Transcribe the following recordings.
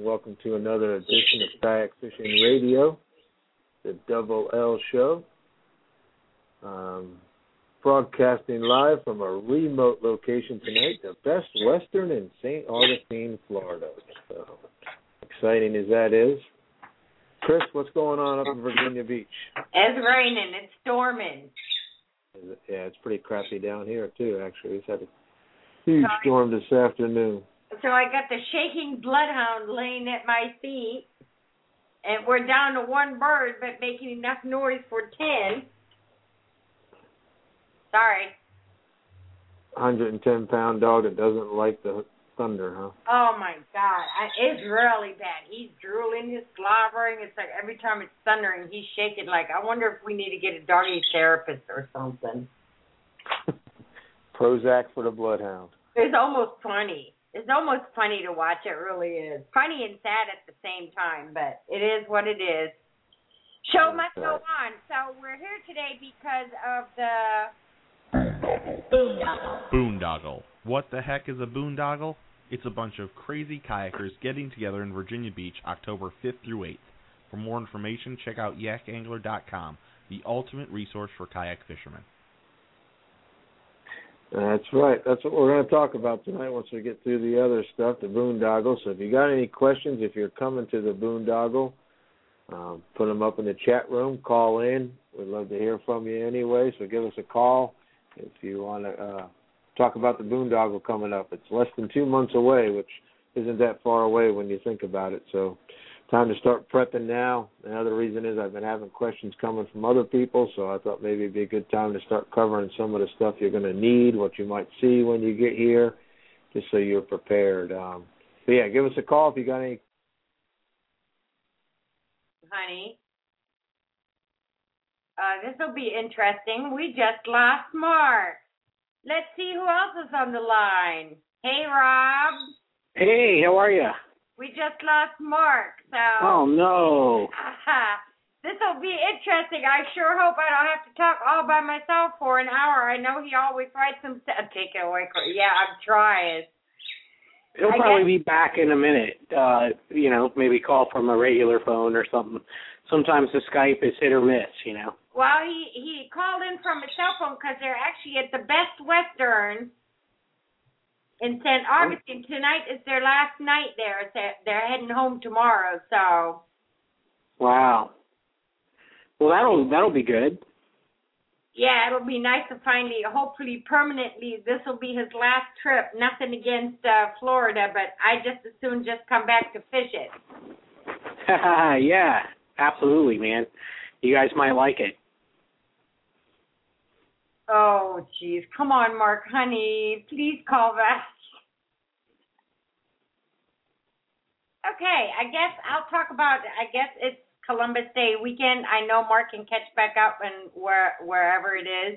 welcome to another edition of Kayak Fishing Radio, the Double L Show. Broadcasting live from a remote location tonight, the Best Western in St. Augustine, Florida. So exciting as that is. Chris, what's going on up in Virginia Beach? It's raining. It's storming. Yeah, it's pretty crappy down here, too, actually. We've had a huge storm this afternoon. So I got the shaking bloodhound laying at my feet, and we're down to one bird, but making enough noise for 10. Sorry. 110-pound dog that doesn't like the thunder, huh? Oh, my God. It's really bad. He's drooling, he's slobbering. It's like every time it's thundering, he's shaking like, I wonder if we need to get a doggy therapist or something. Prozac for the bloodhound. It's almost funny. It's almost funny to watch. It really is. Funny and sad at the same time, but it is what it is. Show must go on. So we're here today because of the boondoggle. Boondoggle. What the heck is a boondoggle? It's a bunch of crazy kayakers getting together in Virginia Beach October 5th through 8th. For more information, check out yakangler.com, the ultimate resource for kayak fishermen. That's right. That's what we're going to talk about tonight once we get through the other stuff, the boondoggle. So if you got any questions, if you're coming to the boondoggle, put them up in the chat room, call in. We'd love to hear from you anyway, so give us a call if you want to talk about the boondoggle coming up. It's less than 2 months away, which isn't that far away when you think about it. So time to start prepping now. Another reason is I've been having questions coming from other people, so I thought maybe it'd be a good time to start covering some of the stuff you're going to need, what you might see when you get here, just so you're prepared. But yeah, give us a call if you got any. Honey, this will be interesting. We just lost Mark. Let's see who else is on the line. Hey, Rob. Hey, how are you? We just lost Mark, so... Oh, no. This will be interesting. I sure hope I don't have to talk all by myself for an hour. I know he always writes some... Take it away. Yeah, I'm trying. He'll probably be back in a minute. Maybe call from a regular phone or something. Sometimes the Skype is hit or miss, Well, he called in from his cell phone because they're actually at the Best Western in St. Augustine. Tonight is their last night there. They're heading home tomorrow, so. Wow. Well, that'll be good. Yeah, it'll be nice to finally, hopefully permanently, this will be his last trip. Nothing against Florida, but I just as soon just come back to fish it. Yeah, absolutely, man. You guys might like it. Oh, geez. Come on, Mark, honey. Please call back. Okay, I guess I'll talk about, it's Columbus Day weekend. I know Mark can catch back up and wherever it is.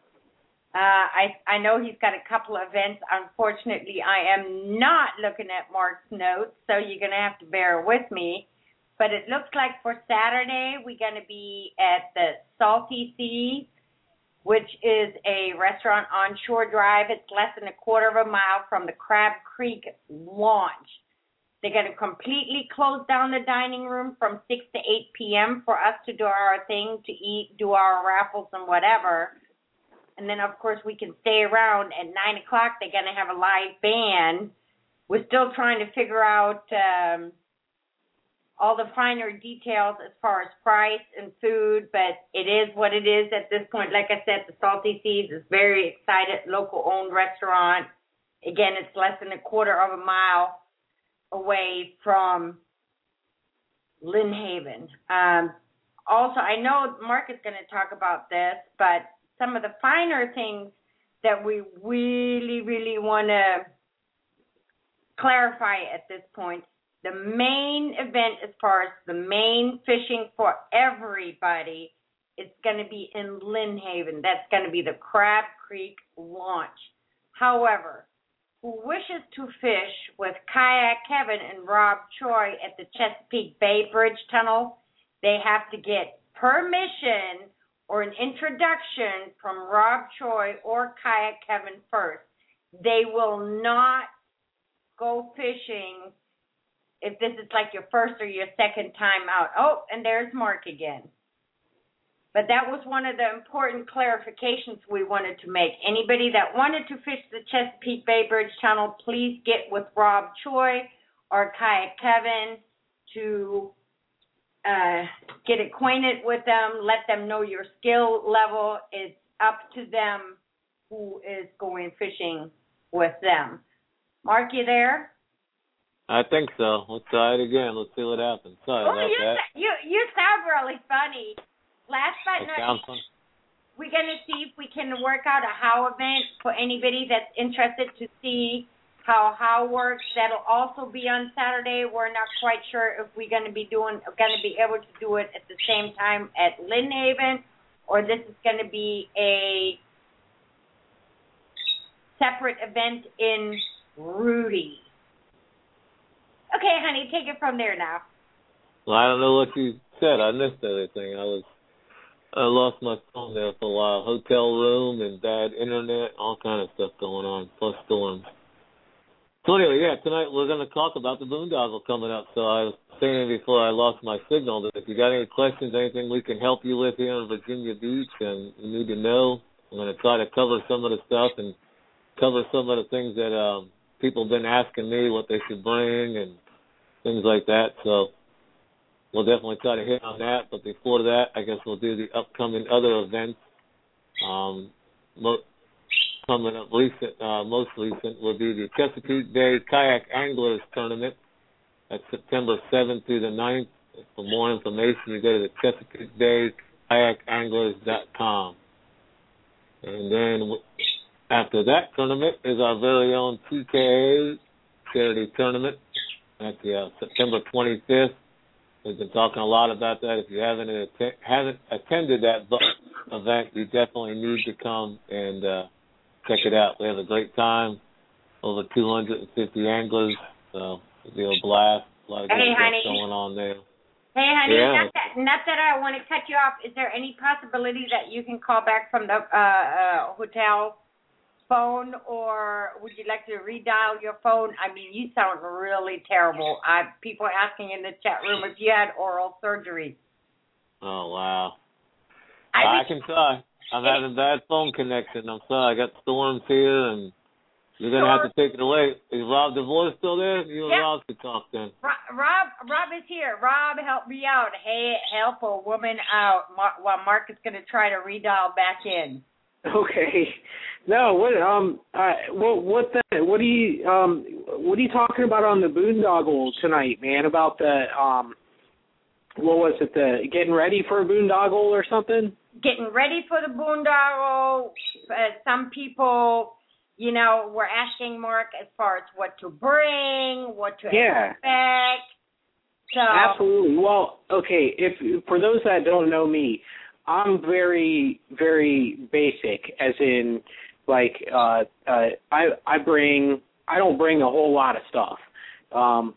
I know he's got a couple of events. Unfortunately, I am not looking at Mark's notes, so you're going to have to bear with me. But it looks like for Saturday, we're going to be at the Salty Sea, which is a restaurant on Shore Drive. It's less than a quarter of a mile from the Crab Creek launch. They're going to completely close down the dining room from 6 to 8 p.m. for us to do our thing, to eat, do our raffles and whatever. And then, of course, we can stay around. At 9 o'clock, they're going to have a live band. We're still trying to figure out all the finer details as far as price and food, but it is what it is at this point. Like I said, the Salty Seas is very excited, local-owned restaurant. Again, it's less than a quarter of a mile away from Lynn Haven. Also, I know Mark is going to talk about this, but some of the finer things that we really, really want to clarify at this point. The main event, as far as the main fishing for everybody, it's going to be in Lynn Haven. That's going to be the Crab Creek launch. However, who wishes to fish with Kayak Kevin and Rob Choi at the Chesapeake Bay Bridge Tunnel, they have to get permission or an introduction from Rob Choi or Kayak Kevin first. They will not go fishing if this is like your first or your second time out. Oh, and there's Mark again. But that was one of the important clarifications we wanted to make. Anybody that wanted to fish the Chesapeake Bay Bridge Tunnel, please get with Rob Choi or Kayak Kevin to get acquainted with them, let them know your skill level. It's up to them who is going fishing with them. Mark, you there? I think so. Let's try it again. Let's see what happens. Sorry about that. You sound really funny. Last but not least, we're going to see if we can work out a how event for anybody that's interested to see how works. That'll also be on Saturday. We're not quite sure if we're going to be able to do it at the same time at Lynn Haven, or this is going to be a separate event in Rudy. Okay, honey, take it from there now. Well, I don't know what you said. I missed everything. I lost my phone there for a while. Hotel room and bad internet, all kind of stuff going on, plus storms. So anyway, tonight we're going to talk about the boondoggle coming up. So I was saying before I lost my signal that if you got any questions, anything we can help you with here in Virginia Beach and you need to know, I'm going to try to cover some of the stuff and cover some of the things that people have been asking me what they should bring and things like that. So we'll definitely try to hit on that. But before that, I guess we'll do the upcoming other events. Coming up most recent will be the Chesapeake Bay Kayak Anglers Tournament. That's September 7th through the 9th. For more information, you go to the Chesapeake Bay KayakAnglers.com. And then after that tournament is our very own TKA charity tournament. That's September 25th. We've been talking a lot about that. If you haven't attended that event, you definitely need to come and check it out. We have a great time. Over 250 anglers. So it'll be a blast. A lot of good stuff going on there. Hey, honey, not that I want to cut you off. Is there any possibility that you can call back from the hotel phone, or would you like to redial your phone? I mean, you sound really terrible. People are asking in the chat room if you had oral surgery. Oh, wow. I can try. I'm having bad phone connection. I'm sorry. I got storms here, and you're going to have to take it away. Is Rob DeVore still there? You and Rob could talk then. Rob is here. Rob, help me out. Hey, help a woman out while Mark is going to try to redial back in. Okay. No, what are you talking about on the boondoggle tonight, man? About the what was it? The getting ready for a boondoggle or something? Getting ready for the boondoggle. Some people, were asking Mark as far as what to bring, what to expect. So absolutely. Well, okay. If for those that don't know me, I'm very, very basic, as in, like, I don't bring a whole lot of stuff. I'm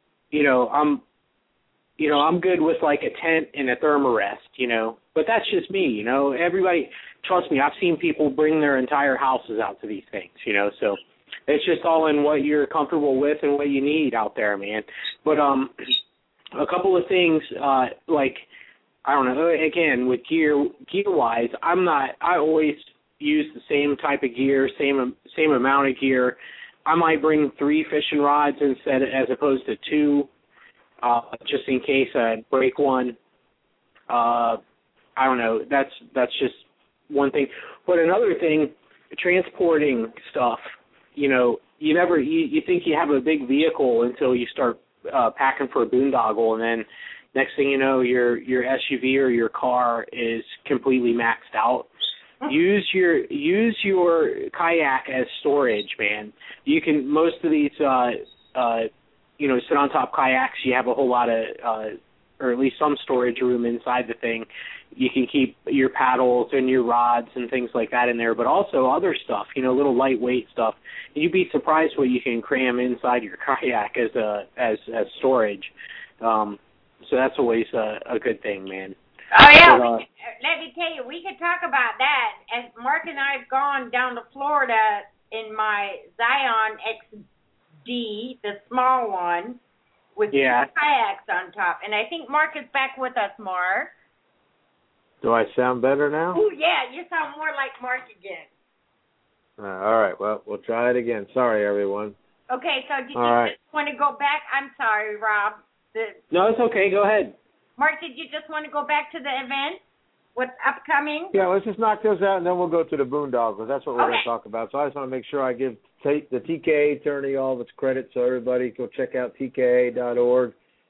good with like a tent and a thermarest, but that's just me, everybody, trust me, I've seen people bring their entire houses out to these things, so it's just all in what you're comfortable with and what you need out there, man. But, a couple of things, like, I don't know, again, with gear-wise, I always use the same type of gear, same amount of gear. I might bring 3 fishing rods as opposed to 2, just in case I break one. I don't know, that's just one thing. But another thing, transporting stuff, you think you have a big vehicle until you start packing for a boondoggle, and then next thing you know, your SUV or your car is completely maxed out. Use your kayak as storage, man. You can, most of these sit on top kayaks, you have a whole lot of or at least some storage room inside the thing. You can keep your paddles and your rods and things like that in there, but also other stuff, little lightweight stuff. You'd be surprised what you can cram inside your kayak as storage. So that's always a good thing, man. Oh, yeah. But, let me tell you, we could talk about that. As Mark and I have gone down to Florida in my Zion XD, the small one, with two kayaks on top. And I think Mark is back with us, Mark. Do I sound better now? Oh, yeah, you sound more like Mark again. All right, well, we'll try it again. Sorry, everyone. Okay, so did you just want to go back? I'm sorry, Rob. No, it's okay. Go ahead. Mark, did you just want to go back to the event? What's upcoming? Yeah, let's just knock those out, and then we'll go to the boondoggles. That's what we're going to talk about. So I just want to make sure I give the TKA attorney all of its credit, so everybody go check out TKA.org.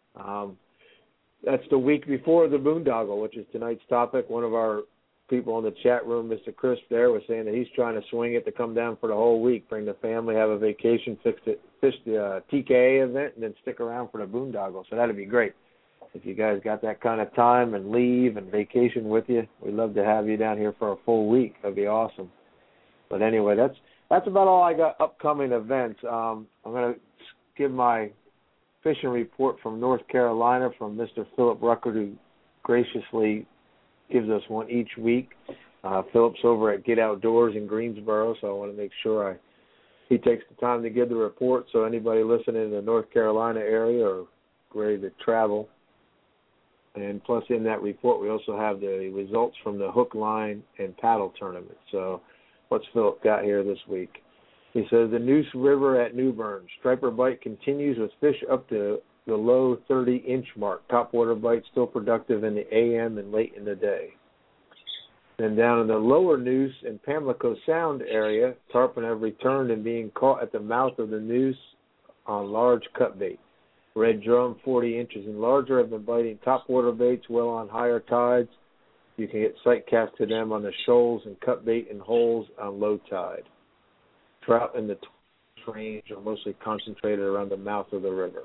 That's the week before the boondoggle, which is tonight's topic. One of our people in the chat room, Mr. Chris there, was saying that he's trying to swing it to come down for the whole week, bring the family, have a vacation, fish the TKA event, and then stick around for the boondoggle. So that'd be great. If you guys got that kind of time and leave and vacation with you, we'd love to have you down here for a full week. That'd be awesome. But anyway, that's about all I got upcoming events. I'm going to give my fishing report from North Carolina from Mr. Philip Ruckert, who graciously gives us one each week. Philip's over at Get Outdoors in Greensboro, so I want to make sure he takes the time to give the report, so anybody listening in the North Carolina area or ready to travel. And plus in that report, we also have the results from the hook, line, and paddle tournament. So what's Philip got here this week? He says, the Neuse River at New Bern. Striper bite continues with fish up to the low 30-inch mark. Topwater bite still productive in the AM and late in the day. Then down in the lower Neuse in Pamlico Sound area, tarpon have returned and being caught at the mouth of the Neuse on large cut bait. Red drum, 40 inches and larger, have been biting topwater baits well on higher tides. You can get sight cast to them on the shoals and cut bait in holes on low tide. Trout in the range are mostly concentrated around the mouth of the river.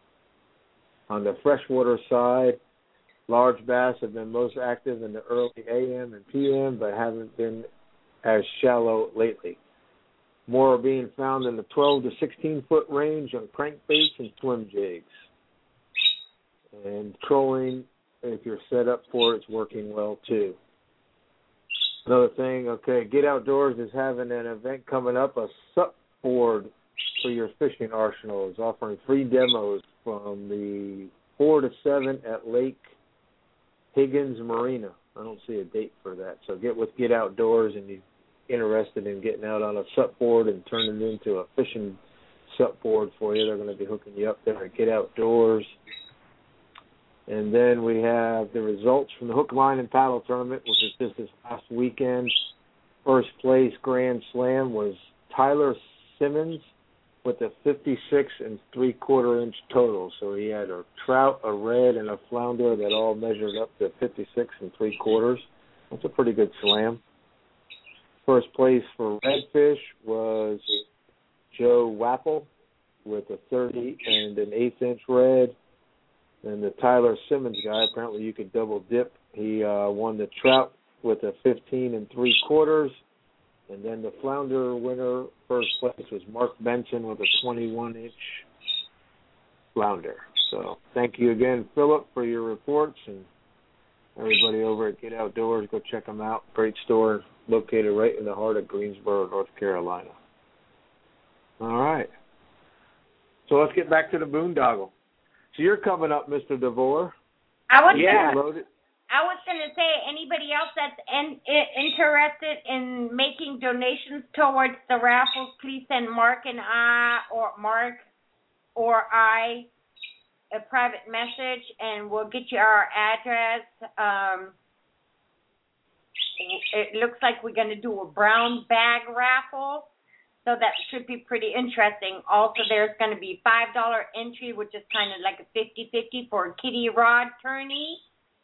On the freshwater side, large bass have been most active in the early AM and PM, but haven't been as shallow lately. More are being found in the 12 to 16-foot range on crankbaits and swim jigs. And trolling, if you're set up for it, it's working well too. Another thing, Get Outdoors is having an event coming up, a SUP board for your fishing arsenal. Is offering free demos from the 4 to 7 at Lake Higgins Marina. I don't see a date for that. So get with Get Outdoors and you're interested in getting out on a SUP board and turning it into a fishing SUP board for you. They're going to be hooking you up there at Get Outdoors. And then we have the results from the hook, line, and paddle tournament, which is just this last weekend. First place Grand Slam was Tyler Simmons with a 56 3/4 inch total. So he had a trout, a red, and a flounder that all measured up to 56 3/4. That's a pretty good slam. First place for redfish was Joe Wapple with a 30 1/8 inch red. And the Tyler Simmons guy, apparently you could double dip. He won the trout with a 15 3/4. And then the flounder winner, first place, was Mark Benson with a 21-inch flounder. So thank you again, Philip, for your reports. And everybody over at Get Outdoors, go check them out. Great store located right in the heart of Greensboro, North Carolina. All right. So let's get back to the boondoggle. So you're coming up, Mr. DeVore. I was going to say, anybody else that's interested in making donations towards the raffles, please send Mark or I a private message, and we'll get you our address. It looks like we're going to do a brown bag raffle. So that should be pretty interesting. Also, there's going to be $5 entry, which is kind of like a 50-50 for a kitty rod tourney.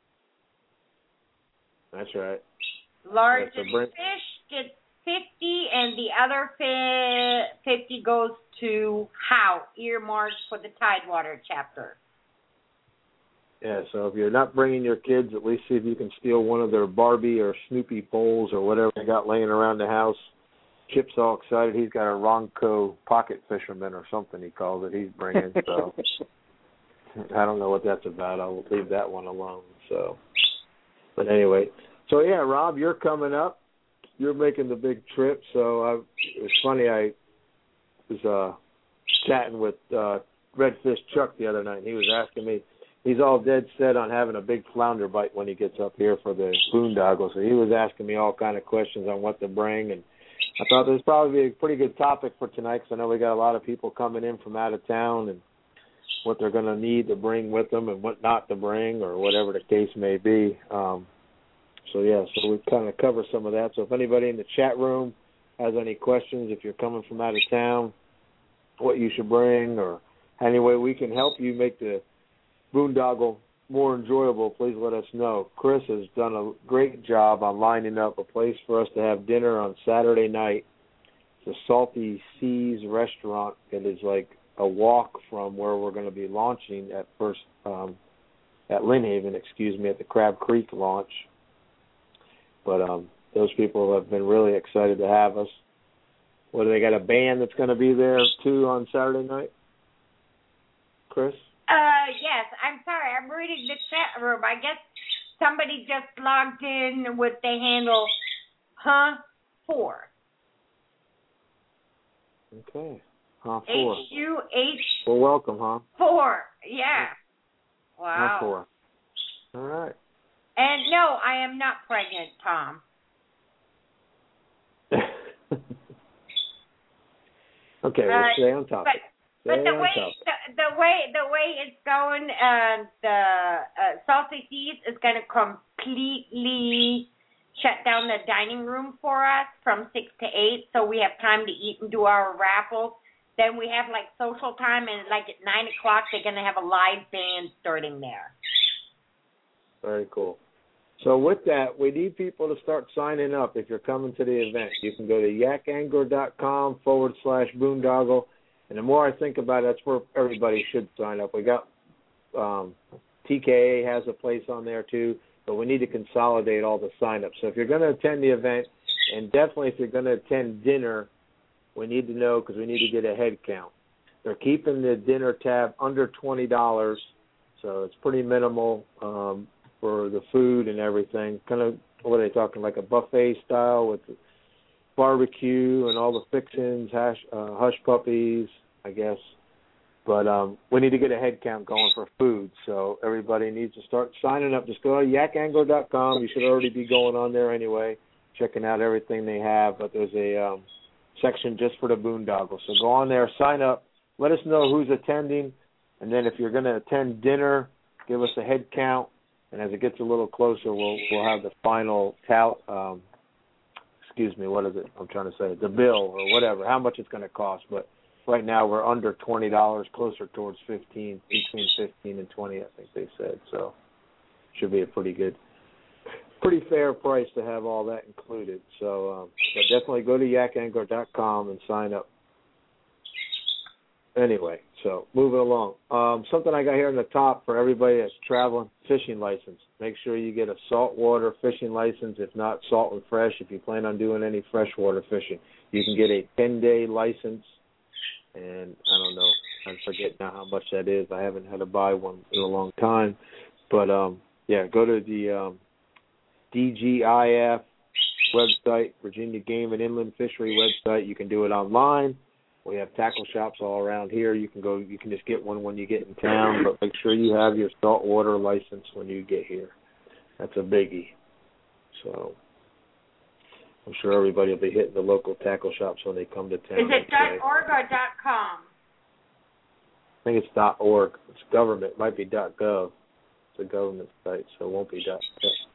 That's right. Largest fish gets 50, and the other 50 goes to Howe, earmarked for the Tidewater chapter. Yeah, so if you're not bringing your kids, at least see if you can steal one of their Barbie or Snoopy poles or whatever they got laying around the house. Chip's all excited. He's got a Ronco pocket fisherman or something he calls it he's bringing. So I don't know what that's about. I'll leave that one alone. So, but anyway. So, yeah, Rob, you're coming up. You're making the big trip. So it was funny. I was chatting with Redfish Chuck the other night, and he was asking me. He's all dead set on having a big flounder bite when he gets up here for the boondoggle. So he was asking me all kind of questions on what to bring, and I thought this would probably be a pretty good topic for tonight because I know we got a lot of people coming in from out of town and what they're going to need to bring with them and what not to bring or whatever the case may be. So we kind of cover some of that. So if anybody in the chat room has any questions, if you're coming from out of town, what you should bring or any way we can help you make the boondoggle more enjoyable, please let us know. Chris has done a great job on lining up a place for us to have dinner on Saturday night. It's a Salty Seas restaurant. It is like a walk from where we're going to be launching at Lynnhaven, at the Crab Creek launch. But those people have been really excited to have us. What, do they got a band that's going to be there too on Saturday night? Chris? Yes. I'm sorry. I'm reading the chat room. I guess somebody just logged in with the handle, 4. Okay. 4. HUH. Well, welcome, 4. Yeah. Wow. 4. All right. And no, I am not pregnant, Tom. Okay, we'll stay on top. But the way it's going, the Salty Seas is going to completely shut down the dining room for us from 6 to 8, so we have time to eat and do our raffles. Then we have like social time, and like at 9 o'clock they're going to have a live band starting there. Very cool. So with that, we need people to start signing up if you're coming to the event. You can go to yakangler.com/boondoggle. And the more I think about it, that's where everybody should sign up. We got TKA has a place on there too, but we need to consolidate all the sign-ups. So if you're going to attend the event, and definitely if you're going to attend dinner, we need to know because we need to get a head count. They're keeping the dinner tab under $20, so it's pretty minimal for the food and everything. Kind of, what are they talking, like a buffet style with barbecue and all the fixings, hush puppies, I guess. But we need to get a head count going for food, so everybody needs to start signing up. Just go to yakangler.com. You should already be going on there anyway, checking out everything they have. But there's a section just for the boondoggle. So go on there, sign up, let us know who's attending, and then if you're going to attend dinner, give us a head count. And as it gets a little closer, we'll have the final the bill or whatever, how much it's going to cost. But right now we're under $20, closer towards 15, between 15 and 20, I think they said. So should be a pretty fair price to have all that included. So but definitely go to yakangler.com and sign up. Anyway, so moving along. Something I got here on the top for everybody that's traveling, fishing license. Make sure you get a saltwater fishing license, if not salt and fresh, if you plan on doing any freshwater fishing. You can get a 10-day license, and I don't know, I forget now how much that is. I haven't had to buy one in a long time. But, go to the DGIF website, Virginia Game and Inland Fishery website. You can do it online. We have tackle shops all around here. You can just get one when you get in town, but make sure you have your saltwater license when you get here. That's a biggie. So I'm sure everybody will be hitting the local tackle shops when they come to town. Is it .org or .com? I think it's .org. It's government. It might be .gov. It's a government site, so it won't be .gov.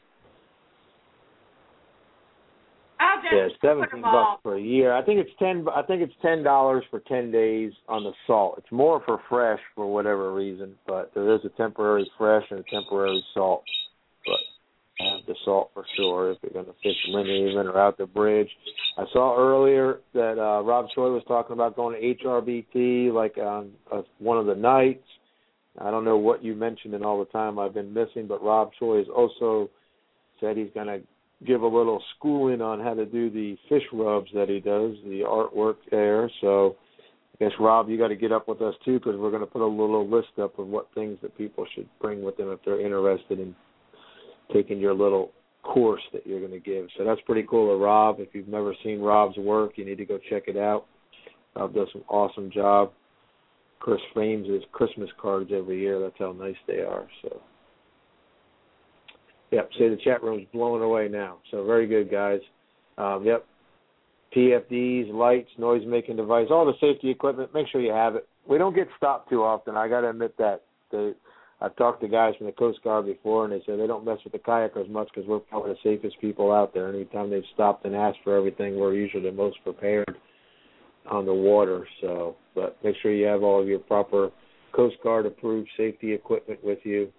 It's $17 for a year. I think it's $10 for 10 days on the salt. It's more for fresh for whatever reason, but there is a temporary fresh and a temporary salt. But have the salt for sure if you're going to fish Lynnhaven or out the bridge. I saw earlier that Rob Choi was talking about going to HRBT like on one of the nights. I don't know what you mentioned in all the time I've been missing, but Rob Choi has also said he's going to give a little schooling on how to do the fish rubs that he does, the artwork there. So I guess, Rob, you got to get up with us, too, because we're going to put a little list up of what things that people should bring with them if they're interested in taking your little course that you're going to give. So that's pretty cool of Rob. If you've never seen Rob's work, you need to go check it out. Rob does an awesome job. Chris frames his Christmas cards every year. That's how nice they are. So, yep. See, the chat room's blowing away now. So very good, guys. Yep. PFDs, lights, noise-making device, all the safety equipment. Make sure you have it. We don't get stopped too often. I got to admit that. I've talked to guys from the Coast Guard before, and they say they don't mess with the kayakers much because we're probably the safest people out there. Anytime they've stopped and asked for everything, we're usually the most prepared on the water. So, but make sure you have all of your proper Coast Guard approved safety equipment with you.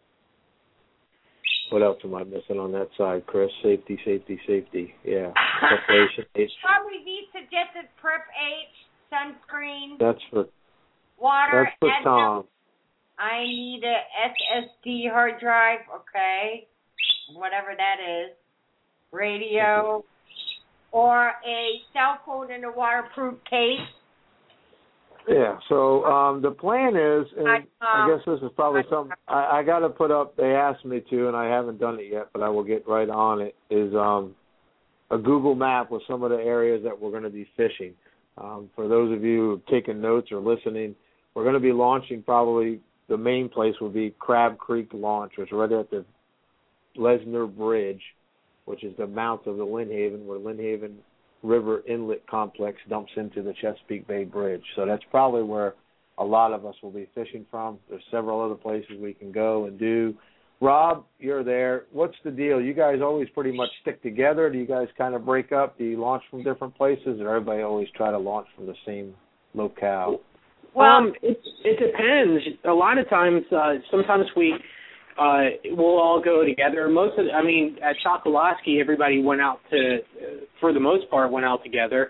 What else am I missing on that side, Chris? Safety. Yeah. Preparation. Probably the suggested Prep H, sunscreen. That's for water. That's for Tom. I need a SSD hard drive. Okay, whatever that is. Radio. Or a cell phone in a waterproof case. Yeah, so the plan is, and I guess this is probably something I got to put up, they asked me to, and I haven't done it yet, but I will get right on it, is a Google map with some of the areas that we're going to be fishing. For those of you who have taken notes or listening, we're going to be launching probably, the main place will be Crab Creek Launch, which is right at the Lesnar Bridge, which is the mouth of the Lynnhaven, where Lynnhaven River Inlet Complex dumps into the Chesapeake Bay Bridge. So that's probably where a lot of us will be fishing from. There's several other places we can go and do. Rob, you're there. What's the deal? You guys always pretty much stick together? Do you guys kind of break up? Do you launch from different places, or everybody always try to launch from the same locale? Well, it depends. A lot of times, sometimes we'll all go together. At Chokoloskee, everybody went out for the most part, went out together.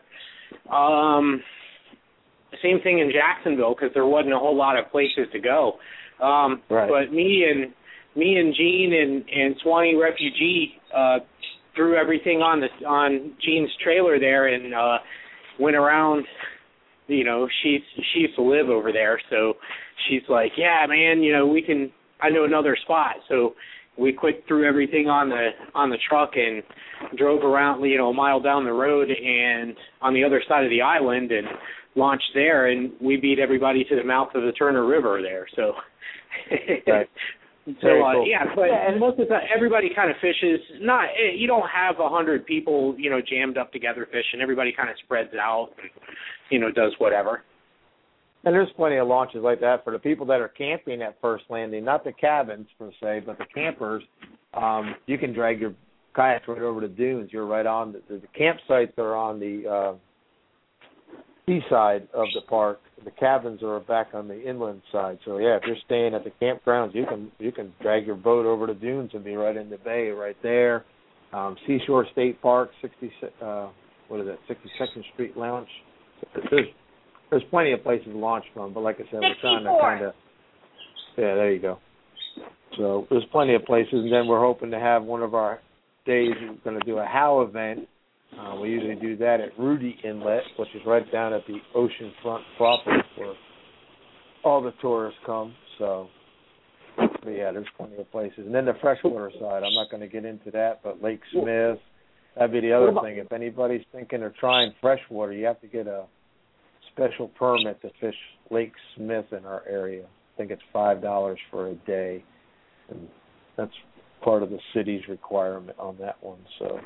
Same thing in Jacksonville, because there wasn't a whole lot of places to go. Right. But me and Gene and Swanee Refugee threw everything on Gene's trailer there and went around. You know, she used to live over there, so she's like, yeah, man, I know another spot. So we threw everything on the truck and drove around, a mile down the road and on the other side of the island and launched there, and we beat everybody to the mouth of the Turner River there. So, right. Cool. Yeah, but most of the time everybody kind of fishes. You don't have 100 people, jammed up together fishing. Everybody kind of spreads out and, does whatever. And there's plenty of launches like that for the people that are camping at First Landing, not the cabins per se, but the campers. You can drag your kayaks right over the dunes. You're right on the campsites are on the seaside of the park. The cabins are back on the inland side. So yeah, if you're staying at the campgrounds, you can drag your boat over the dunes and be right in the bay right there. Seashore State Park, 62nd Street Lounge. There's plenty of places to launch from, but like I said, we're trying to kind of, yeah, there you go. So there's plenty of places, and then we're hoping to have one of our days, we're going to do a HOW event. We usually do that at Rudy Inlet, which is right down at the ocean front property where all the tourists come. So, but yeah, there's plenty of places. And then the freshwater side, I'm not going to get into that, but Lake Smith, that'd be the other thing. If anybody's thinking of trying freshwater, you have to get a special permit to fish Lake Smith in our area. I think it's $5 for a day, and that's part of the city's requirement on that one. So,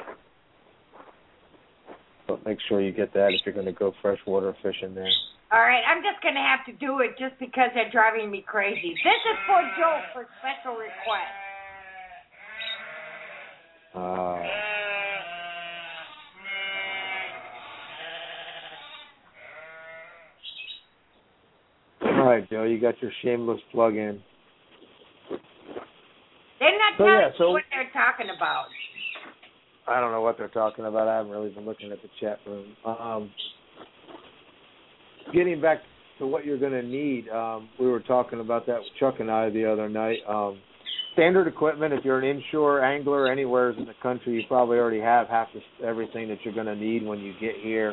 but make sure you get that if you're going to go freshwater fishing there. All right, I'm just going to have to do it just because they're driving me crazy. This is for Joe for special request. All right, Joe, you got your shameless plug-in. They're not telling me what they're talking about. I don't know what they're talking about. I haven't really been looking at the chat room. Getting back to what you're going to need, we were talking about that with Chuck and I the other night. Standard equipment, if you're an inshore angler anywhere in the country, you probably already have everything that you're going to need when you get here.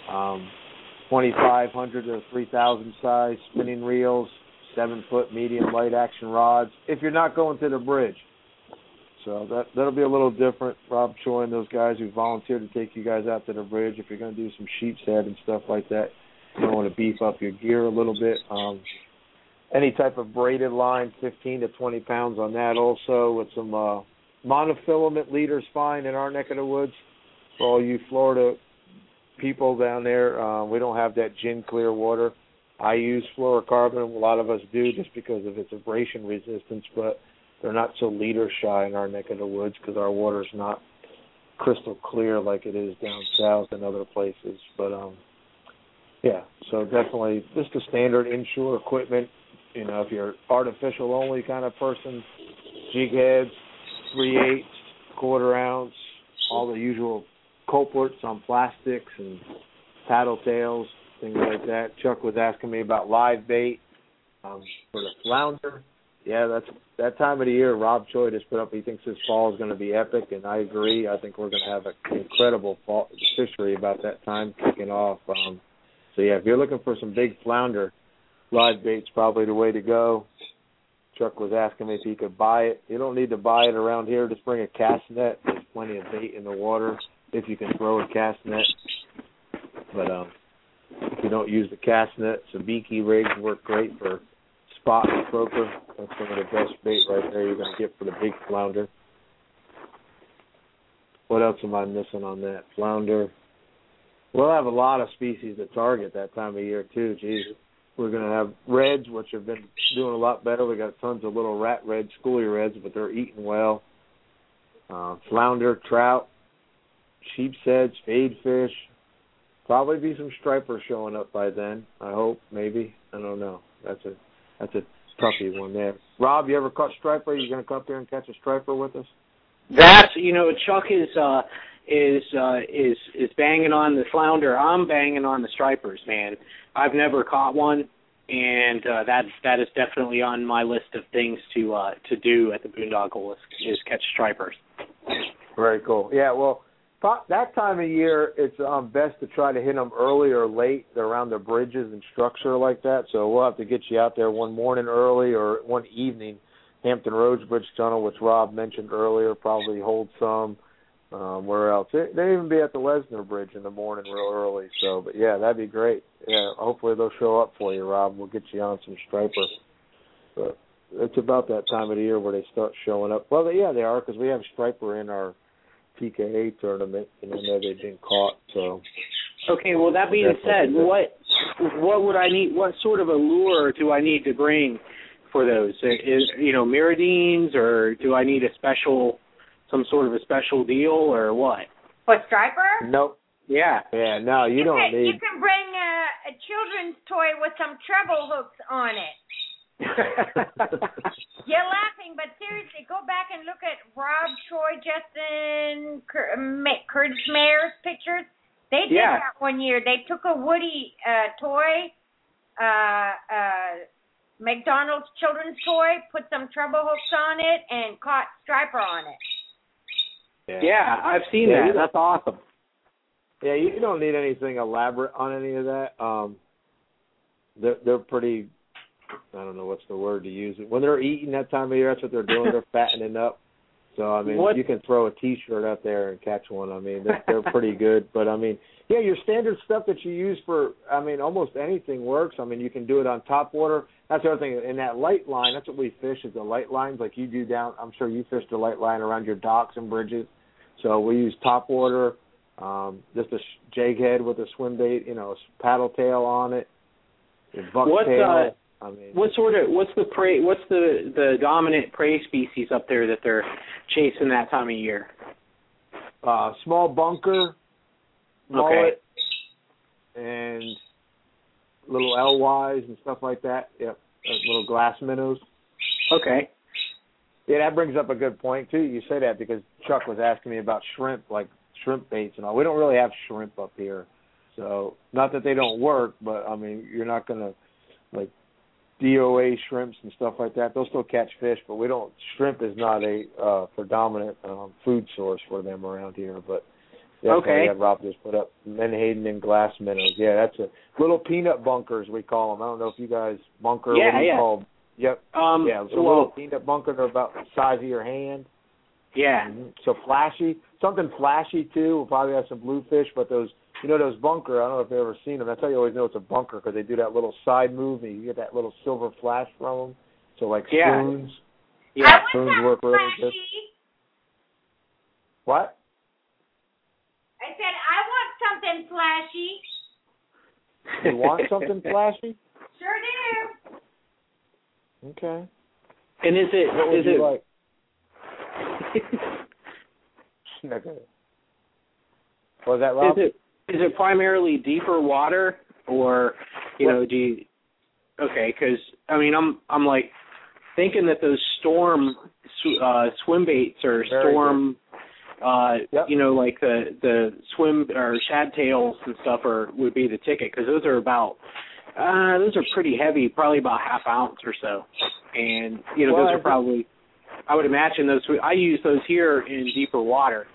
2,500 to 3,000 size spinning reels, 7-foot medium light action rods, if you're not going to the bridge. So that'll be a little different. Rob Choi and those guys who volunteered to take you guys out to the bridge, if you're going to do some sheep's head and stuff like that, You want to beef up your gear a little bit. Any type of braided line, 15 to 20 pounds on that also, with some monofilament leaders fine in our neck of the woods. For all you Florida people down there, we don't have that gin clear water. I use fluorocarbon, a lot of us do, just because of its abrasion resistance, but they're not so leader shy in our neck of the woods because our water's not crystal clear like it is down south and other places. But yeah, so definitely just the standard inshore equipment. You know, if you're artificial only kind of person, jig heads, 3/8, quarter ounce, all the usual culprits on plastics and paddle tails, things like that. Chuck was asking me about live bait for the flounder. Yeah, that's that time of the year. Rob Choi just put up, he thinks this fall is going to be epic, and I agree. I think we're going to have an incredible fall fishery about that time kicking off. So, yeah, if you're looking for some big flounder, live bait's probably the way to go. Chuck was asking me if he could buy it. You don't need to buy it around here. Just bring a cast net. There's plenty of bait in the water if you can throw a cast net. But if you don't use the cast net, sabiki rigs work great for spot and croaker. That's some of the best bait right there you're going to get for the big flounder. What else am I missing on that? Flounder. We'll have a lot of species to target that time of year, too. Geez. We're going to have reds, which have been doing a lot better. We got tons of little rat reds, schoolie reds, but they're eating well. Flounder, trout, sheep's head, spade fish. Probably be some stripers showing up by then. I hope, maybe. I don't know. That's a toughie one there. Rob, you ever caught striper? You going to come up there and catch a striper with us? That's, Chuck is banging on the flounder. I'm banging on the stripers, man. I've never caught one, and that is definitely on my list of things to do at the Boondoggle is catch stripers. Very cool. Yeah, well, that time of year, it's best to try to hit them early or late. They're around the bridges and structure like that, so we'll have to get you out there one morning early or one evening. Hampton Roads Bridge Tunnel, which Rob mentioned earlier, probably hold some. Where else? They even be at the Lesnar Bridge in the morning real early. So, but yeah, that'd be great. Yeah, hopefully they'll show up for you, Rob. We'll get you on some striper. But it's about that time of the year where they start showing up. Well, yeah, they are, because we have striper in our PKA tournament, and I know they've been caught. So. Okay. Well, that being said, what would I need? What sort of a lure do I need to bring for those? Miradines, or do I need some sort of a special deal, or what? For striper? Nope. Yeah. Yeah, no, you don't need... You can bring a children's toy with some treble hooks on it. You're laughing, but seriously, go back and look at Rob, Troy, Justin, Curtis Mayer's pictures. They did that one year. They took a Woody toy, McDonald's children's toy, put some treble hooks on it, and caught striper on it. Yeah, I've seen that. That's awesome. Yeah, you don't need anything elaborate on any of that. They're pretty, I don't know what's the word to use. When they're eating that time of year, that's what they're doing. They're fattening up. So, I mean, you can throw a T-shirt out there and catch one. I mean, they're pretty good. But, I mean, yeah, your standard stuff that you use for, I mean, almost anything works. I mean, you can do it on top water. That's the other thing. In that light line, that's what we fish is the light lines like you do down. I'm sure you fish the light line around your docks and bridges. So we use top water, just a jig head with a swim bait, paddle tail on it, bucktail. What's the dominant prey species up there that they're chasing that time of year? Small bunker, mullet, and little LYs and stuff like that. Yep, little glass minnows. Okay. Yeah, that brings up a good point, too. You say that because Chuck was asking me about shrimp, like shrimp baits and all. We don't really have shrimp up here. So, not that they don't work, but, I mean, you're not going to, like, DOA shrimps and stuff like that. They'll still catch fish, but shrimp is not a predominant food source for them around here. But definitely Rob just put up Menhaden and glass minnows. Yeah, that's a little peanut bunkers, we call them. I don't know if you guys bunker, what do you call them? Yep. Little peanut bunker, they're about the size of your hand. Yeah. Mm-hmm. So flashy. Something flashy, too. We'll probably have some bluefish, but those You know those bunker, I don't know if you've ever seen them. That's how you always know it's a bunker, because they do that little side move, and you get that little silver flash from them. So, like spoons. Yeah. Spoons work really good. What? I said, I want something flashy. You want something flashy? Sure do. Okay. And is it... What would you like? Was that Rob? Is it primarily deeper water, or, you know, do you... Okay, because, I mean, I'm like thinking that those storm swim baits or storm... you know, like the swim or shad tails and stuff would be the ticket, because those are pretty heavy, probably about half ounce or so, and you know those are probably, I would imagine those. I use those here in deeper water.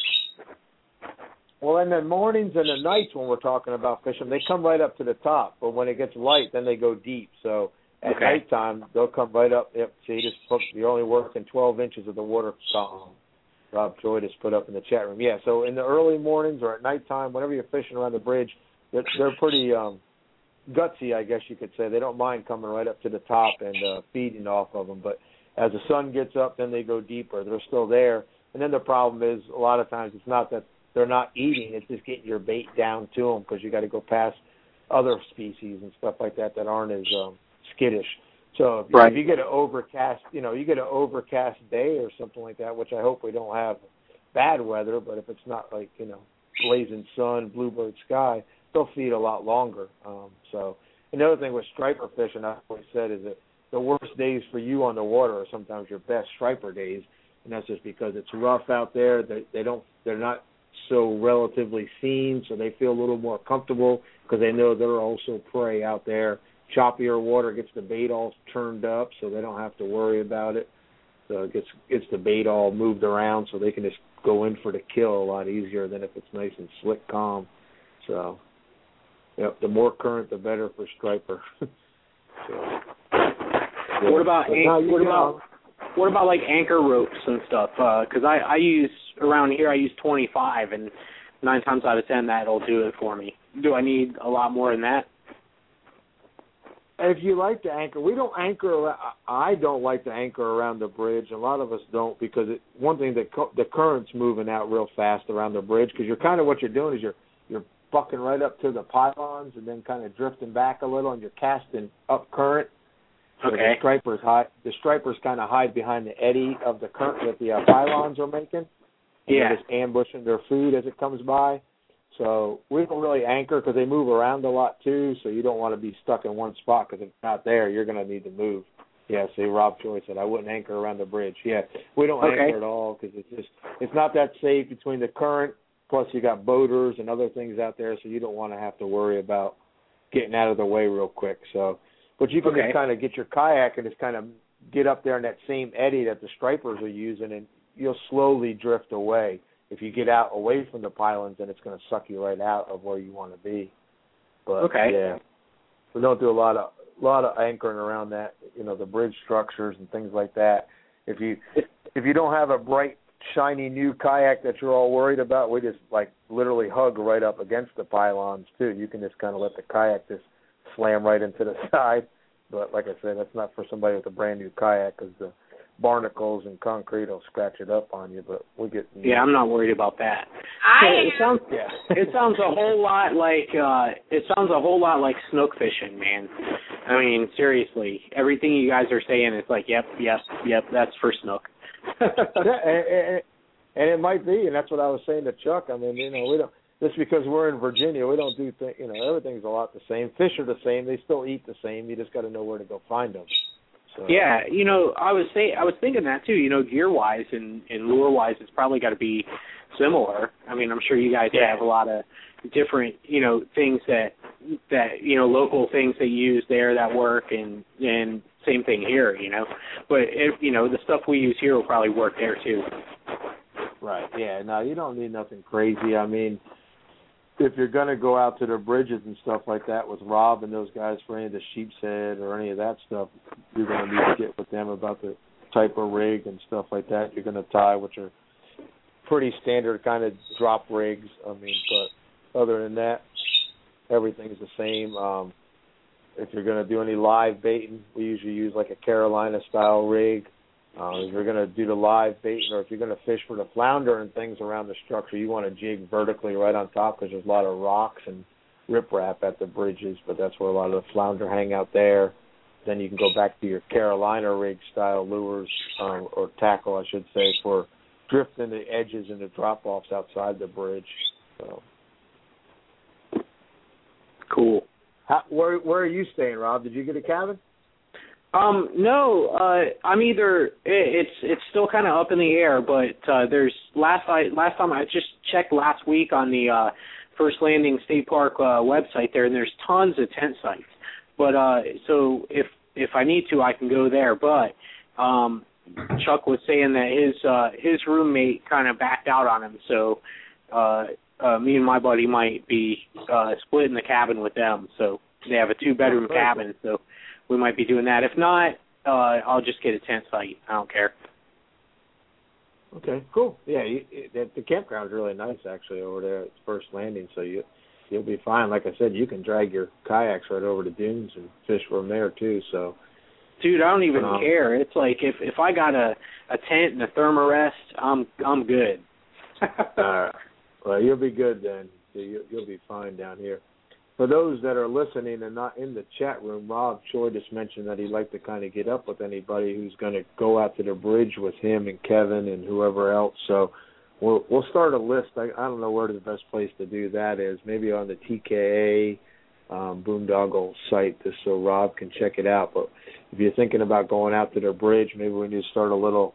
Well, in the mornings and the nights when we're talking about fishing, they come right up to the top, but when it gets light, then they go deep. So at nighttime, they'll come right up. Yep, see, you're only working 12 inches of the water column. Rob Joy just put up in the chat room. Yeah, so in the early mornings or at nighttime, whenever you're fishing around the bridge, they're pretty gutsy, I guess you could say. They don't mind coming right up to the top and feeding off of them. But as the sun gets up, then they go deeper. They're still there. And then the problem is a lot of times it's not that they're not eating. It's just getting your bait down to them, because you got to go past other species and stuff like that aren't as skittish. So if you get an overcast, you get an overcast day or something like that, which I hope we don't have bad weather, but if it's not like, blazing sun, bluebird sky, they'll feed a lot longer. So another thing with striper fishing, I always said, is that the worst days for you on the water are sometimes your best striper days, and that's just because it's rough out there. They're not so relatively seen, so they feel a little more comfortable because they know they're also prey out there. Choppier water gets the bait all turned up, so they don't have to worry about it. So it gets the bait all moved around, so they can just go in for the kill a lot easier than if it's nice and slick, calm. So, the more current, the better for striper. What about like anchor ropes and stuff? Because I use around here, I use 25, and 9 times out of 10 that'll do it for me. Do I need a lot more than that? If you like to anchor, we don't anchor. I don't like to anchor around the bridge. A lot of us don't, because one thing, the current's moving out real fast around the bridge, because what you're doing is you're bucking right up to the pylons and then kind of drifting back a little, and you're casting up current. So the stripers kind of hide behind the eddy of the current that the pylons are making. And they're just ambushing their food as it comes by. So we don't really anchor, because they move around a lot too, so you don't want to be stuck in one spot, because if it's not there, you're going to need to move. Yeah, see, Rob Joy said, I wouldn't anchor around the bridge. Yeah, we don't anchor at all, because it's not that safe between the current, plus you got boaters and other things out there, so you don't want to have to worry about getting out of the way real quick. So, but you can just kind of get your kayak and just kind of get up there in that same eddy that the stripers are using, and you'll slowly drift away. If you get out away from the pylons, then it's going to suck you right out of where you want to be. But we don't do a lot of anchoring around that, the bridge structures and things like that. If you don't have a bright, shiny new kayak that you're all worried about, we just literally hug right up against the pylons too. You can just kind of let the kayak just slam right into the side. But like I said, that's not for somebody with a brand new kayak, because the barnacles and concrete will scratch it up on you. But we get. Yeah, I'm not worried about that. It sounds a whole lot like snook fishing, man. I mean, seriously, everything you guys are saying is like, yep, that's for snook. and it might be, and that's what I was saying to Chuck. I mean, we don't, just because we're in Virginia, we don't do things. Everything's a lot the same. Fish are the same. They still eat the same. You just got to know where to go find them. So. Yeah, I was thinking that too. Gear wise and lure wise, it's probably got to be similar. I mean, I'm sure you guys have a lot of different things that local things that you use there that work, and same thing here. But the stuff we use here will probably work there too. Right. Yeah. No, you don't need nothing crazy. I mean, if you're going to go out to the bridges and stuff like that with Rob and those guys for any of the sheep's head or any of that stuff, you're going to need to get with them about the type of rig and stuff like that you're going to tie, which are pretty standard kind of drop rigs. I mean, but other than that, everything's the same. If you're going to do any live baiting, we usually use like a Carolina-style rig. If you're going to do the live baiting, or if you're going to fish for the flounder and things around the structure, you want to jig vertically right on top because there's a lot of rocks and riprap at the bridges, but that's where a lot of the flounder hang out there. Then you can go back to your Carolina rig-style lures, or tackle, I should say, for drifting the edges and the drop-offs outside the bridge. So. Cool. Where are you staying, Rob? Did you get a cabin? No, I'm either. It's still kind of up in the air, but there's last time I just checked last week on the First Landing State Park website there, and there's tons of tent sites. But so if I need to, I can go there. But Chuck was saying that his roommate kind of backed out on him, so me and my buddy might be splitting the cabin with them. So they have a 2-bedroom cabin, so we might be doing that. If not, I'll just get a tent site. I don't care. Okay, cool. Yeah, the campground's really nice actually over there at First Landing, so you'll be fine. Like I said, you can drag your kayaks right over to dunes and fish from there too. So, dude, I don't even care. It's like if I got a tent and a thermarest, I'm good. All right. Well, you'll be good then. You'll be fine down here. For those that are listening and not in the chat room, Rob Choi just mentioned that he'd like to kind of get up with anybody who's going to go out to the bridge with him and Kevin and whoever else. So we'll start a list. I don't know where the best place to do that is. Maybe on the TKA Boondoggle site, just so Rob can check it out. But if you're thinking about going out to the bridge, maybe we need to start a little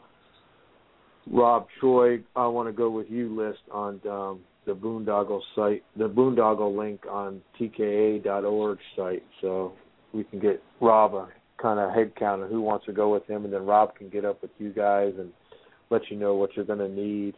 Rob Choi, I want to go with you list on the Boondoggle site, the Boondoggle link on TKA.org site, so we can get Rob a kind of head count of who wants to go with him, and then Rob can get up with you guys and let you know what you're going to need.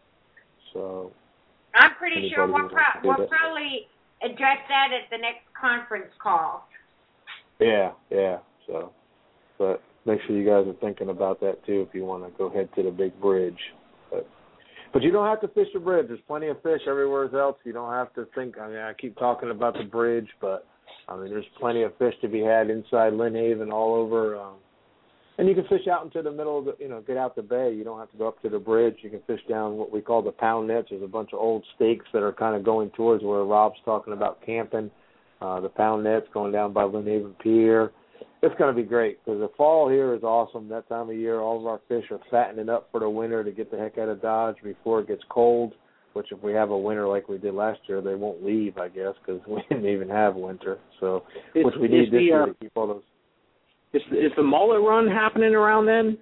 So I'm pretty sure we'll probably address that at the next conference call. Yeah. So, but make sure you guys are thinking about that too if you want to go head to the big bridge. But you don't have to fish the bridge. There's plenty of fish everywhere else. You don't have to think. I mean, I keep talking about the bridge, but I mean, there's plenty of fish to be had inside Lynn Haven, all over. And you can fish out into the middle of the, get out the bay. You don't have to go up to the bridge. You can fish down what we call the pound nets. There's a bunch of old stakes that are kind of going towards where Rob's talking about camping. The pound nets going down by Lynn Haven Pier. It's going to be great because the fall here is awesome. That time of year, all of our fish are fattening up for the winter to get the heck out of Dodge before it gets cold, which if we have a winter like we did last year, they won't leave, I guess, because we didn't even have winter. So, which we need this year to keep all those. Is the mullet run happening around then?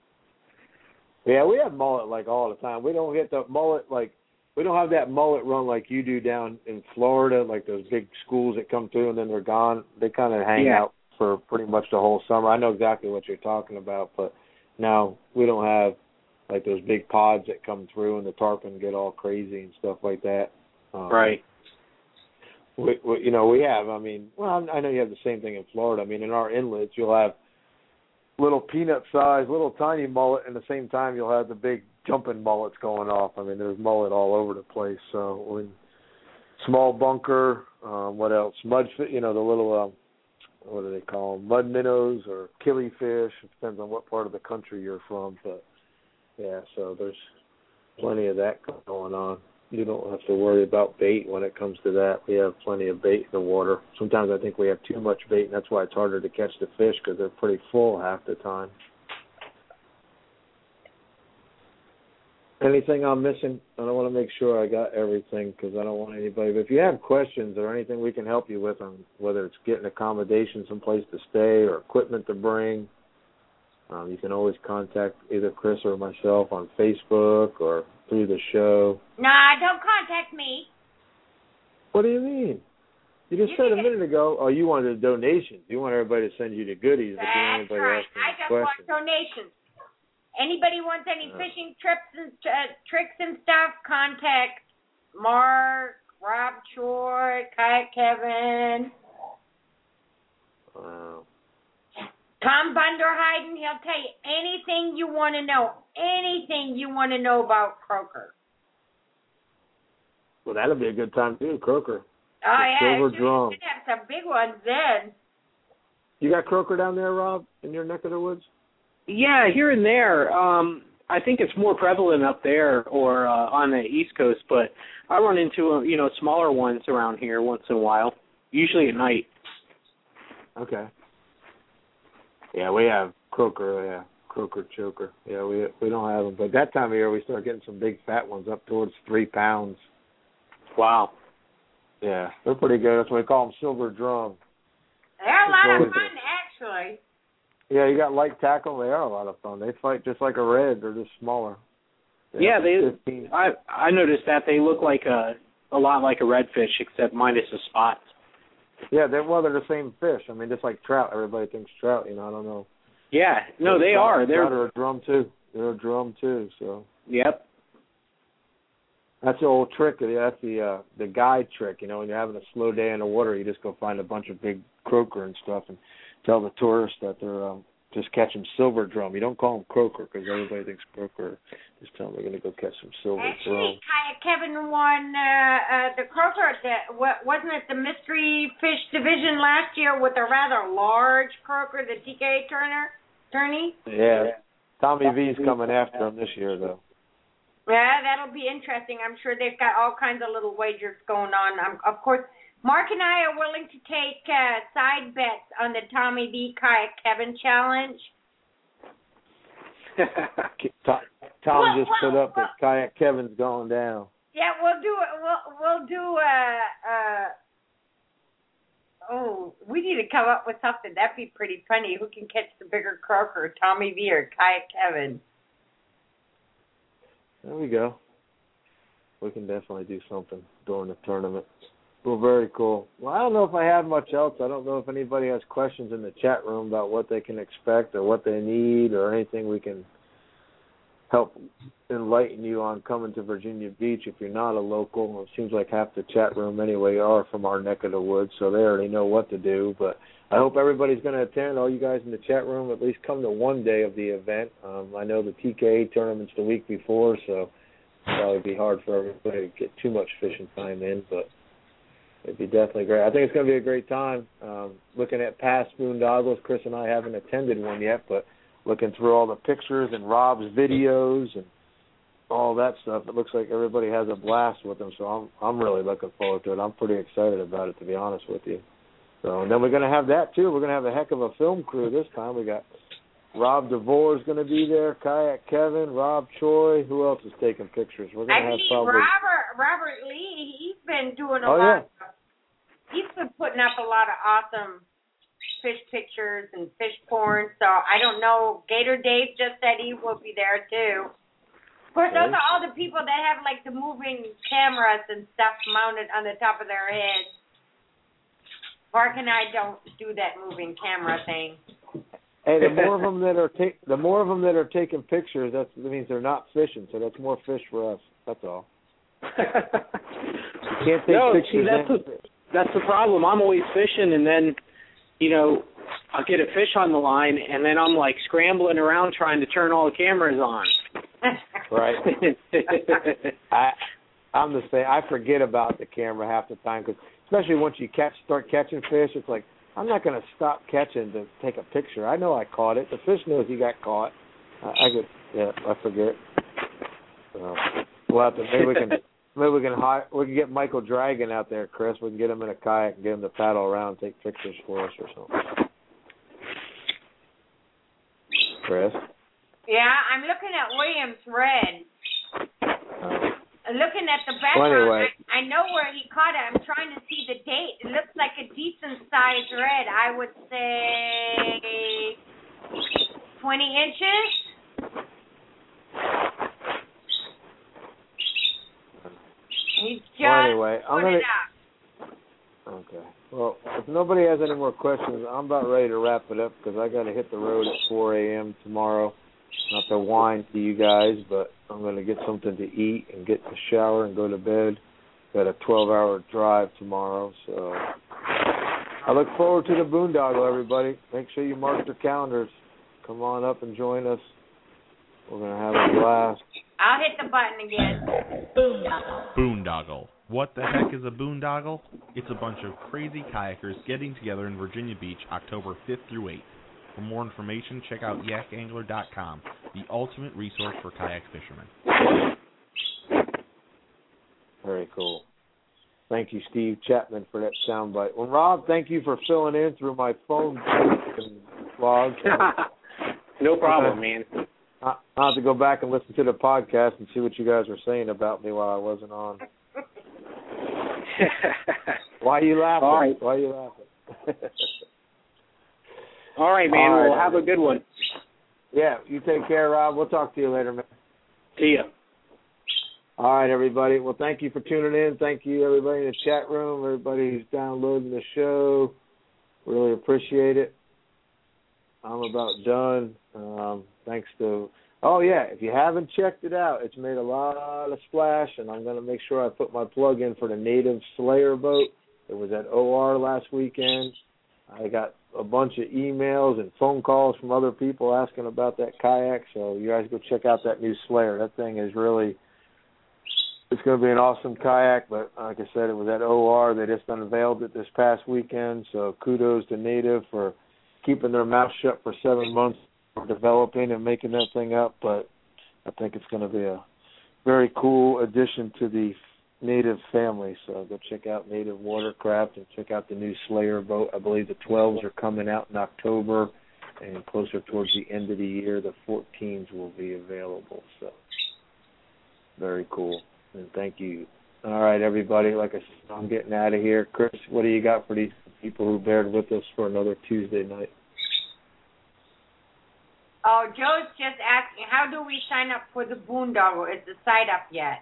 Yeah, we have mullet like all the time. We don't get the mullet we don't have that mullet run like you do down in Florida, like those big schools that come through and then they're gone. They kind of hang out for pretty much the whole summer. I know exactly what you're talking about, but now we don't have like those big pods that come through and the tarpon get all crazy and stuff like that. Right. We have, I know you have the same thing in Florida. I mean, in our inlets, you'll have little peanut-sized, little tiny mullet, and at the same time you'll have the big jumping mullets going off. I mean, there's mullet all over the place. So, small bunker, what else? Mudfish, the little, what do they call them? Mud minnows or killifish. It depends on what part of the country you're from. But, yeah, so there's plenty of that going on. You don't have to worry about bait when it comes to that. We have plenty of bait in the water. Sometimes I think we have too much bait, and that's why it's harder to catch the fish because they're pretty full half the time. Anything I'm missing? I don't want to make sure I got everything because I don't want anybody. But if you have questions or anything we can help you with on whether it's getting accommodation someplace to stay or equipment to bring, you can always contact either Chris or myself on Facebook or through the show. Nah, don't contact me. What do you mean? You just said a minute ago, you wanted a donation. You want everybody to send you the goodies. That's right. I just want donations. Anybody wants any fishing trips and tricks and stuff, contact Mark, Rob Choi, Kayak Kevin. Wow. Tom Bunderheiden, he'll tell you anything you want to know. Anything you want to know about croaker. Well, that'll be a good time too, croaker. Oh, yeah. Silver drum. You should have some big ones then. You got croaker down there, Rob, in your neck of the woods? Yeah, here and there. I think it's more prevalent up there or on the East Coast, but I run into smaller ones around here once in a while, usually at night. Okay. Yeah, we have croaker. Yeah, croaker choker. Yeah, we don't have them, but that time of year we start getting some big fat ones up towards 3 pounds. Wow. Yeah, they're pretty good. That's why we call them silver drum. They're a lot of fun, actually. Yeah, you got light tackle. They are a lot of fun. They fight just like a red. They're just smaller. Yeah, I noticed that they look like a lot like a redfish, except minus the spots. Yeah, they're the same fish. I mean, just like trout. Everybody thinks trout. I don't know. Yeah, no, they are. They're a drum too. They're a drum too. So. Yep. That's the old trick. That's the guide trick. When you're having a slow day in the water, you just go find a bunch of big croaker and stuff and tell the tourists that they're just catching silver drum. You don't call them croaker because everybody thinks croaker. Just tell them they're going to go catch some silver drum. Actually, Kevin won the croaker. Wasn't it the mystery fish division last year with a rather large croaker, the TK tourney? Yeah. Tommy V's coming after him this year, though. Yeah, that'll be interesting. I'm sure they've got all kinds of little wagers going on. Of course, Mark and I are willing to take side bets on the Tommy V Kayak Kevin challenge. Tom just put up that Kayak Kevin's going down. Yeah, we'll do it. We'll do. We need to come up with something. That'd be pretty funny. Who can catch the bigger croaker, Tommy V or Kayak Kevin? There we go. We can definitely do something during the tournament. Well, very cool. Well, I don't know if I have much else. I don't know if anybody has questions in the chat room about what they can expect or what they need or anything we can help enlighten you on coming to Virginia Beach if you're not a local. It seems like half the chat room anyway are from our neck of the woods, so they already know what to do. But I hope everybody's going to attend. All you guys in the chat room, at least come to one day of the event. I know the TKA tournament's the week before, so it'll probably be hard for everybody to get too much fishing time in, but it'd be definitely great. I think it's going to be a great time. Looking at past boondoggles, Chris and I haven't attended one yet, but looking through all the pictures and Rob's videos and all that stuff, it looks like everybody has a blast with them, so I'm really looking forward to it. I'm pretty excited about it, to be honest with you. So, and then we're going to have that, too. We're going to have a heck of a film crew this time. We got Rob DeVore is going to be there, Kayak Kevin, Rob Choi. Who else is taking pictures? We're going to have probably Robert Lee. He's been doing a lot. He's been putting up a lot of awesome fish pictures and fish porn. So I don't know. Gator Dave just said he will be there too. Of course, those are all the people that have like the moving cameras and stuff mounted on the top of their heads. Mark and I don't do that moving camera thing. Hey, the more of them that are taking pictures, that means they're not fishing. So that's more fish for us. That's all. You can't take pictures. That's the problem. I'm always fishing, and then, I'll get a fish on the line, and then I'm like scrambling around trying to turn all the cameras on. Right. I'm the same. I forget about the camera half the time, because especially once you start catching fish, it's like, I'm not going to stop catching to take a picture. I know I caught it. The fish knows he got caught. I forget. So we'll have to, we can get Michael Dragon out there, Chris. We can get him in a kayak and get him to paddle around and take pictures for us or something. Chris? Yeah, I'm looking at Williams Red. Looking at the background, well, anyway. I know where he caught it. I'm trying to see the date. It looks like a decent-sized red. I would say 20 inches. He's just put it up. Okay. Well, if nobody has any more questions, I'm about ready to wrap it up because I got to hit the road at 4 a.m. tomorrow. Not to whine to you guys, but I'm going to get something to eat and get in the shower and go to bed. Got a 12-hour drive tomorrow, so I look forward to the boondoggle, everybody. Make sure you mark your calendars. Come on up and join us. We're going to have a blast. I'll hit the button again. Boondoggle. What the heck is a boondoggle? It's a bunch of crazy kayakers getting together in Virginia Beach October 5th through 8th. For more information, check out yakangler.com, the ultimate resource for kayak fishermen. Very cool. Thank you, Steve Chapman, for that soundbite. Well, Rob, thank you for filling in through my phone log. No problem, man. I'll have to go back and listen to the podcast and see what you guys were saying about me while I wasn't on. Why are you laughing? All right. Why are you laughing? All right, man. All right. Well, have a good one. Yeah, you take care, Rob. We'll talk to you later, man. See ya. All right, everybody. Well, thank you for tuning in. Thank you, everybody in the chat room, everybody who's downloading the show. Really appreciate it. I'm about done. Thanks to, if you haven't checked it out, it's made a lot of splash, and I'm going to make sure I put my plug in for the Native Slayer boat. It was at OR last weekend. I got a bunch of emails and phone calls from other people asking about that kayak, so you guys go check out that new Slayer. That thing is really, it's going to be an awesome kayak, but like I said, it was at OR. They just unveiled it this past weekend, so kudos to Native for keeping their mouth shut for 7 months, for developing and making that thing up, but I think it's going to be a very cool addition to the Native family. So go check out Native Watercraft and check out the new Slayer boat. I believe the 12s are coming out in October, and closer towards the end of the year, the 14s will be available. So very cool, and thank you. All right, everybody, like I said, I'm getting out of here. Chris, what do you got for these people who bared with us for another Tuesday night? Oh, Joe's just asking, how do we sign up for the Boondoggle? Is the site up yet?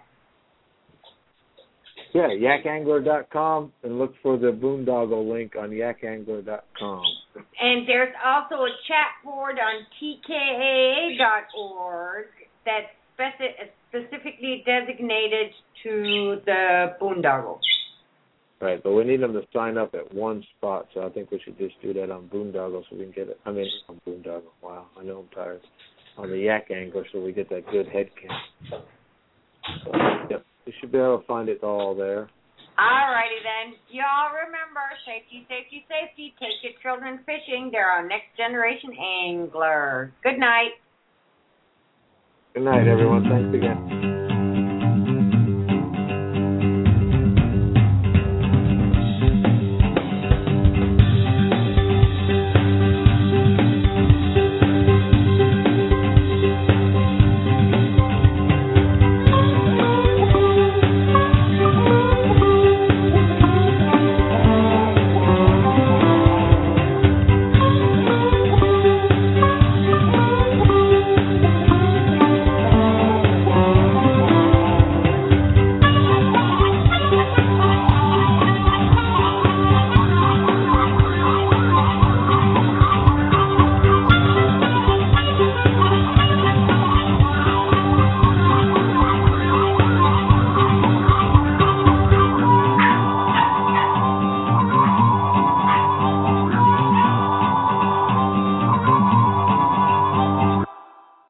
Yeah, yakangler.com, and look for the Boondoggle link on yakangler.com. And there's also a chat board on tkaa.org that's specifically designated to the Boondoggle. Right, but we need them to sign up at one spot, so I think we should just do that on Boondoggle so we can get it. I mean, on Boondoggle. Wow, I know I'm tired. On the Yak Angler, so we get that good head count. So, yep, we should be able to find it all there. All righty then. Y'all remember, safety, safety, safety. Take your children fishing. They're our next generation angler. Good night. Good night, everyone. Thanks again.